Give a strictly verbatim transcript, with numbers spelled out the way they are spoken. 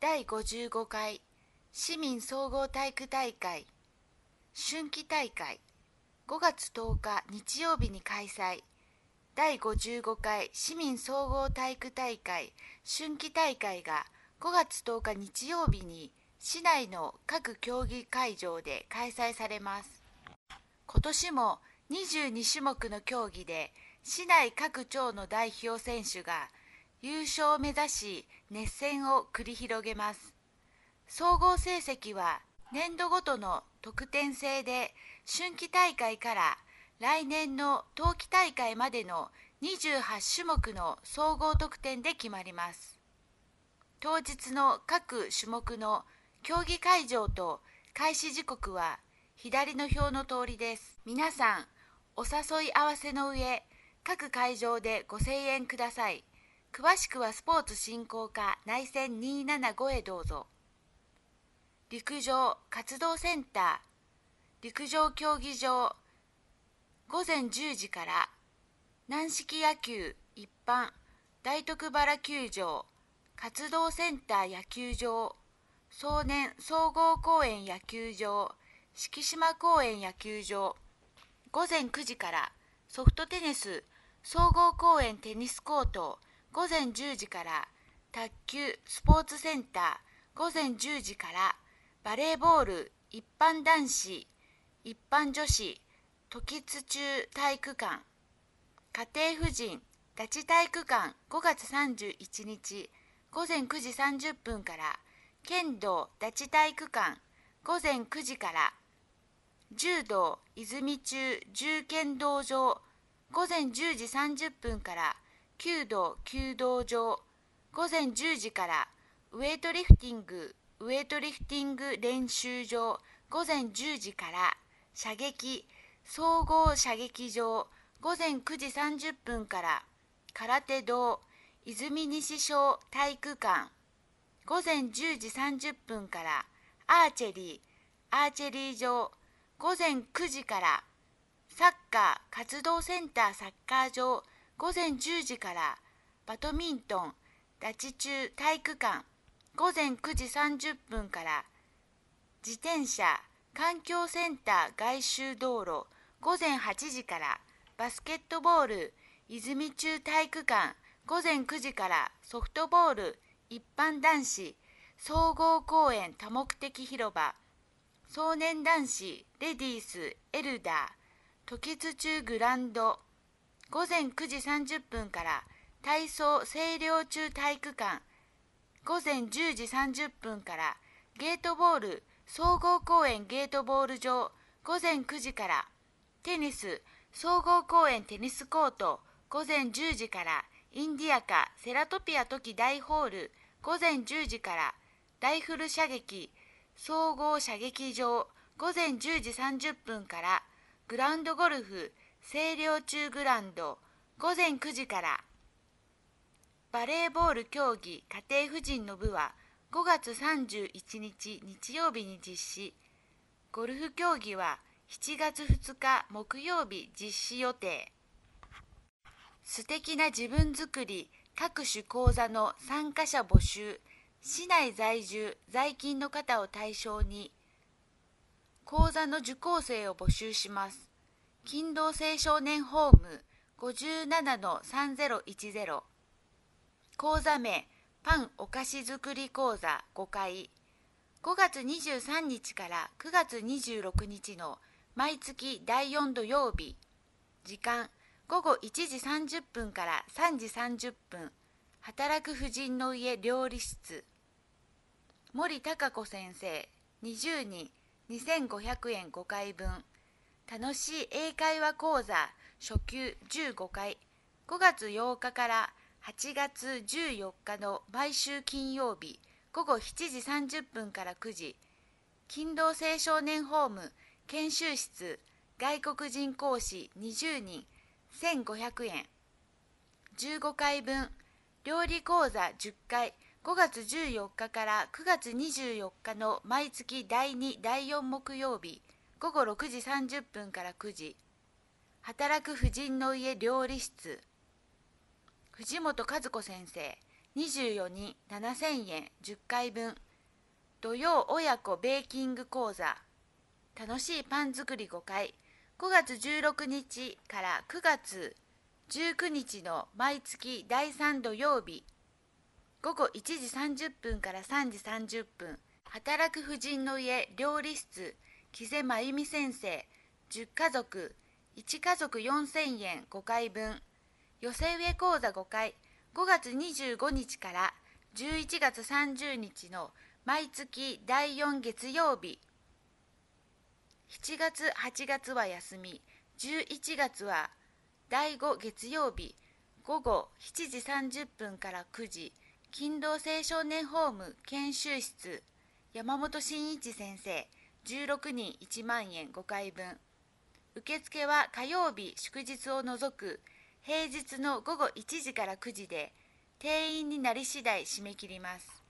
だいごじゅうごかい市民総合体育大会春季大会ごがつとおか日曜日に開催。だいごじゅうごかい市民総合体育大会春季大会がごがつとおか日曜日に市内の各競技会場で開催されます。今年もにじゅうにしゅもくの競技で市内各町の代表選手が優勝を目指し熱戦を繰り広げます。総合成績は年度ごとの得点制で春季大会から来年の冬季大会までのにじゅうはちしゅもくの総合得点で決まります。当日の各種目の競技会場と開始時刻は左の表の通りです。皆さん、お誘い合わせの上、各会場でご声援ください。詳しくはスポーツ振興課内線にーななごへどうぞ。陸上活動センター、陸上競技場、ごぜんじゅうじから軟式野球一般大徳原球場、活動センター野球場、壮年総合公園野球場、敷島公園野球場、ごぜんくじからソフトテニス総合公園テニスコート、ごぜんじゅうじから卓球スポーツセンター、ごぜんじゅうじからバレーボール一般男子、一般女子、時津中体育館、家庭婦人立ち体育館ごがつさんじゅういちにちごぜんくじさんじゅっぷんから、剣道立ち体育館ごぜんくじから、柔道泉中重剣道場ごぜんじゅうじさんじゅっぷんから、弓道弓道場ごぜんじゅうじから、ウエイトリフティングウエイトリフティング練習場ごぜんじゅうじから、射撃総合射撃場ごぜんくじさんじゅっぷんから、空手道泉西小体育館ごぜんじゅうじさんじゅっぷんから、アーチェリーアーチェリー場ごぜんくじから、サッカー活動センターサッカー場ごぜんじゅうじから、バドミントン立ち中体育館ごぜんくじさんじゅっぷんから、自転車環境センター外周道路ごぜんはちじから、バスケットボール泉中体育館ごぜんくじから、ソフトボール一般男子総合公園多目的広場、壮年男子レディースエルダー時津中グランドごぜんくじさんじゅっぷんから、体操清涼中体育館ごぜんじゅうじさんじゅっぷんから、ゲートボール総合公園ゲートボール場ごぜんくじから、テニス総合公園テニスコートごぜんじゅうじから、インディアカセラトピアトキ大ホールごぜんじゅうじから、ライフル射撃総合射撃場ごぜんじゅうじさんじゅっぷんから、グラウンドゴルフ清涼中グランドごぜんくじから、バレーボール競技家庭婦人の部はごがつさんじゅういちにち日曜日に実施。ゴルフ競技はしちがつふつか木曜日実施予定。素敵な自分づくり各種講座の参加者募集。市内在住在勤の方を対象に講座の受講生を募集します。勤労青少年ホーム ごじゅうななのさんぜろいちぜろ、講座名パンお菓子作り講座ごかい、ごがつにじゅうさんにちからくがつにじゅうろくにちの毎月だいよん土曜日、時間ごごいちじさんじゅっぷんからさんじさんじゅっぷん、働く婦人の家料理室、森孝子先生にじゅうにんにせんごひゃくえんごかいぶん、楽しい英会話講座初級じゅうごかい、ごがつようかからはちがつじゅうよっかの毎週金曜日ごごしちじさんじゅっぷんからくじ、勤労青少年ホーム研修室外国人講師にじゅうにんせんごひゃくえん、じゅうごかいぶん、料理講座じゅっかいごがつじゅうよっかからくがつにじゅうよっかの毎月だいにだいよん木曜日ごごろくじさんじゅっぷんからくじ、働く婦人の家料理室、藤本和子先生にじゅうよにんななせんえんじゅっかいぶん。土曜親子ベーキング講座。楽しいパン作りごかい。ごがつじゅうろくにちからくがつじゅうくにちの毎月だいさん土曜日。ごごいちじさんじゅっぷんからさんじさんじゅっぷん。働く婦人の家料理室。木瀬真由美先生。じゅっかぞく。いちかぞくよんせんえんごかいぶん。寄せ植え講座ごかい。ごがつにじゅうごにちからじゅういちがつさんじゅうにちの毎月だいよん月曜日。しちがつはちがつは休み。じゅういちがつはだいご月曜日。ごごしちじさんじゅっぷんからくじ。勤労青少年ホーム研修室。山本真一先生。じゅうろくにんいちまんえんごかいぶん。受付は火曜日祝日を除く平日のごごいちじからくじで、定員になり次第締め切ります。